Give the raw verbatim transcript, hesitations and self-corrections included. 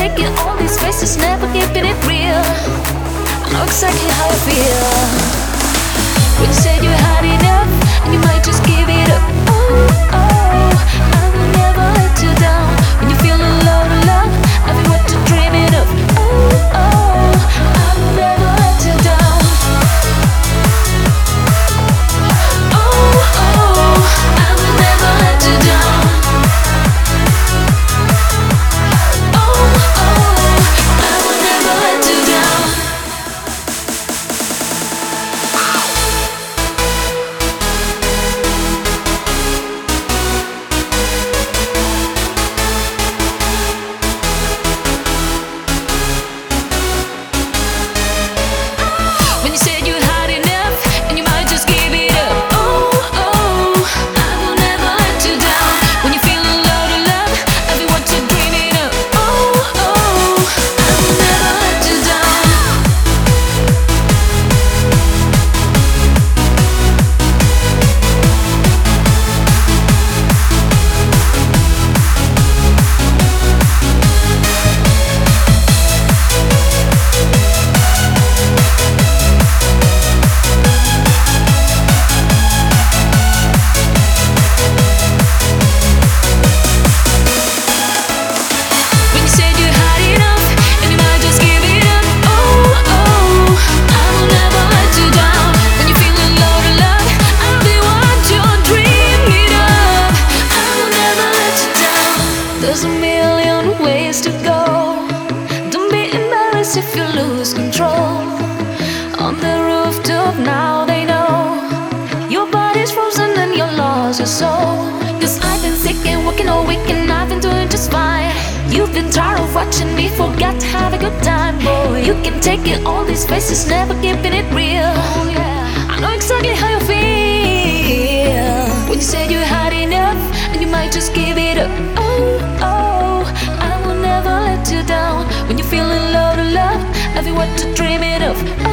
taking all these faces, never keeping it real. I know exactly how you feel. When you said you had enough, and you might just give it up. Oh, oh, I will never let you down. When you feel a lot of love, I'll be what you're dreaming of. Oh, oh, I will never let you down. Oh, oh, I will never let you down. Oh, oh, I will never let you down. When you said you had enough, and you might just give it up. Oh, oh, I will never let you down. When you feel a lot of love, I'll be what you're dreaming of. Oh, oh, I will never let you down. When you said you had enough, and you might just give it up. Oh, oh, I will never let you down. When you feel a lot of love, I'll be what you're dreaming of. I will never let you down. There's a million ways to go. Don't be embarrassed if you lose control. On the rooftop now they know your body's frozen and you lost your soul. Cause I've been sick and working all week and I've been doing just fine. You've been tired of watching me, forgot to have a good time, boy. You can take it, all these faces, never keeping it real. Oh, yeah. I know exactly how you feel. When you said you had enough, and you might just give it up. Oh, oh, I will never let you down. When you feel a lot of love, I'll be what you're dreaming of.